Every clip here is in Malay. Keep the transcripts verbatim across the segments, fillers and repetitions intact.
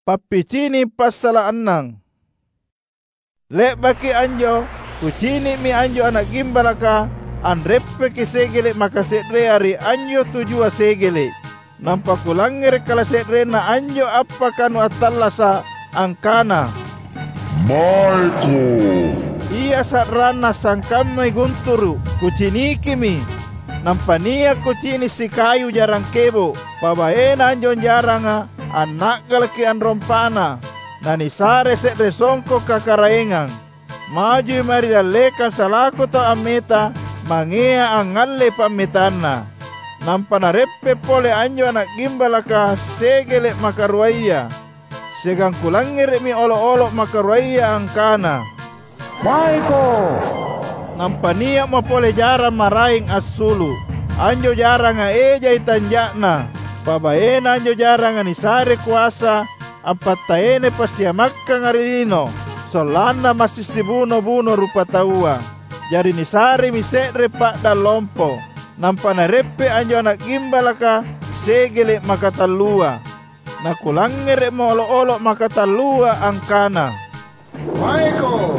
Papicini pasala annang. Lek baki anjo, kucini mi anjo anak gimbalaka, andreppe ki segele maka sedre ari anjo tujua segele. Nampa kulangere kala sedre na anjo apa kanu atallasa angkana. Michael. Ia sarana sangkamai gunturu, kucini kimi. Nampa nia kucini si kayu jarang kebo, pabaena anjon jaranga, anak galaki anrompana. Nani sare sedre songko kakaraengang. Maju mari dalekan salaku ta ameta, mangea angalle pametana. Nampa nareppe pole anjo anak gimbalaka segele makaruaya. Segang kulangere mi olo-olo makaruaya angkana. Michael. Nampa niya mapole jarang maraing asulu. Anjo jarang nga eja itanjakna. Pabaena anjo jarang nga nisare kuasa. Ampat taene pasiamakka ngarilino. Solana masih sibuno-buno rupa taua. Jadi nisare misedre pak dalompo. Nampa nareppe anjo anak gimbalaka segele makatalua. Nakulangere mo olo-olo makatalua angkana. Michael.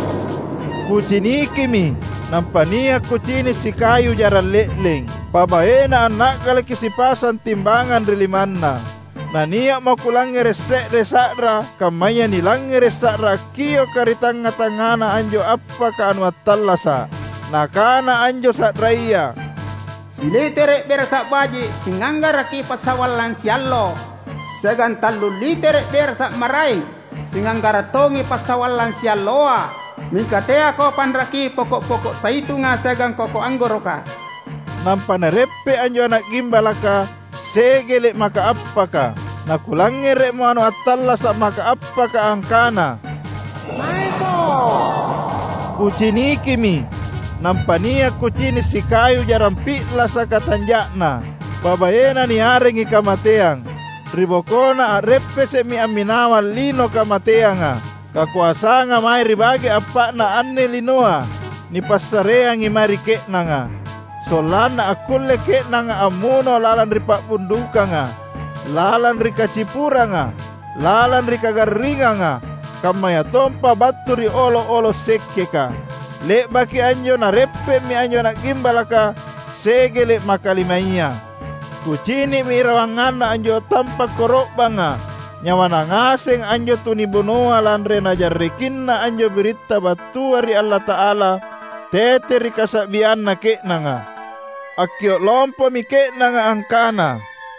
Kucini kimi, nampa niya kucini si kayu jaran lekleng. Pabaena anak galaki si pasan timbangan rilimanna. Na niya makulangere sekre sakra, kamaya nilangere sakra kiyo karitanga-tangana anjo apa ka anu atallasa. Nakana anjo sakraya. Silitere bersak baji singanggara ki pasawalan siallo. Segan talu litere bersak marai singanggara tongi pasawalan sialloa. Mikatea ko pandraki pokok-pokok saitunga segang koko anggoroka. Nampa nareppe anjo anak gimbalaka segele maka appaka. Nakulangere mo anu atallasa maka appaka angkana. Michael. Kucini kimi. Nampa niya kucini si kayu jarampi lasa katanjakna. Babayena ni arengi kamateang. Ribokona areppe semi aminawa lino kamateanga. Kakuasa nga mai ribage apa na anne linoa. Ni pasarea ngi mari kek nanga. Solana akulle kek nanga amuno lalan ripak bunduka nga. Lalan rika cipura nga. Lalan rika garringa nga. Kamaya tompa baturi olo-olo sekke ka. Lek baki anjo na reppe mi anjo na gimbalaka segele makalimaiya. Kucini mi rawangana anjo tampa korokbanga. Nyawana ngaseng anjo tuni bunoa landre na jarrekinna anjo berita batua ri Allah Ta'ala. Tete ri kasabian na kek nanga. Akio lompo mi kek nanga angkana.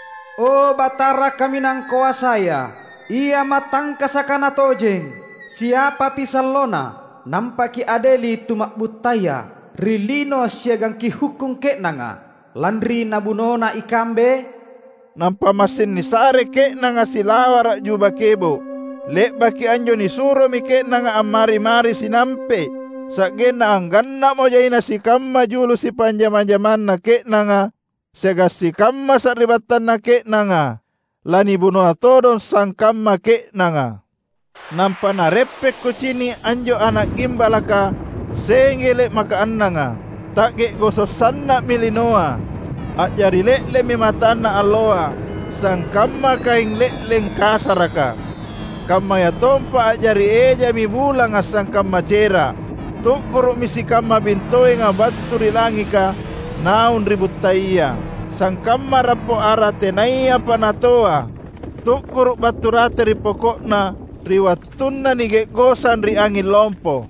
Oh Batara kami nang kuasaya. Ia matangka sakana tojeng. Siapa pisallona. Nampaki adeli tumak butaya rilino siagang ki hukum kek nanga landri nabunona ikambe. Nampa masin ni sare kek nanga silawara juba kebo. Lek baki anjo ni suro mi kek nanga amari-mari sinampe. Sakgena angganna mo jaina si kamma julu si panjaman-jaman na kek nanga. Segas si kamma saribatan na kek nanga. Lani buno atodon sang kamma kek nanga. Nampa nareppe kucini anjo anak gimbalaka sengele maka annanga. Tak gososanna milinoa. Ajari lekle mi matana aloa. Sang kamma kaing lekleng kasaraka. Kamma ya tompa ajari eja mi bulang asang kamma cera. Tukuru misi kamma bintoe nga batu rilangika naun ribut taiya. Sang kamma rapo ara tenaiya panatoa. Tukuru batu rate ripokokna. Riwatunna ni gegosan ri angin lompo.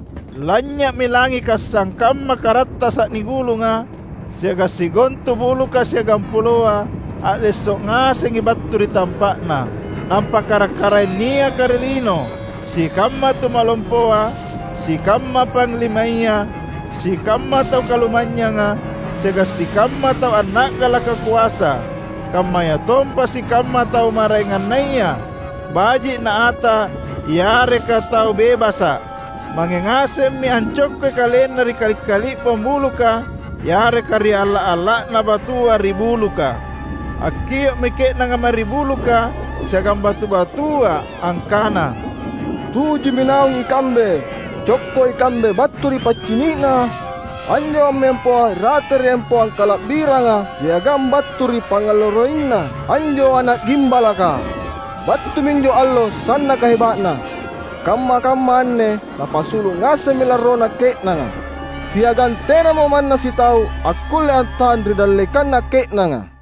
Lanya milangi kasang kamma karatta sak ni gulunga. Siaga sigontu bulu ka siagam puloa. Alesok ngaseng ibatu ri tampakna. Nampak karakara niya karilino. Si kamma tumalompoa. Si kamma panglimaya. Si kamma tau kalumanya nga. Siaga si kamma tau anak galaka kuasa. Kamma ya tompa si kamma tau maraingan naya. Baji na ata, yare ka tau bebasa. Mangengasem mi ancok ke kalen nari kali-kali pembulu ka. Yare ka ri ala-ala na batua ribulu ka. Akio mikek na nga maribulu ka. Siagam batu-batua angkana. Tuju minaung ikambe. Cokko ikambe batu ri pacini na. Anjo mempo rater empo ang kalabira nga. Siagam batu ri pangaloroin na. Anjo anak gimbalaka. battu minjo allo sanna kahebatna. Kamma-kamma anne napasulu ngase milarona keknanga. Siagan tena mo manna si tau akulle antahan ridallekanna keknanga.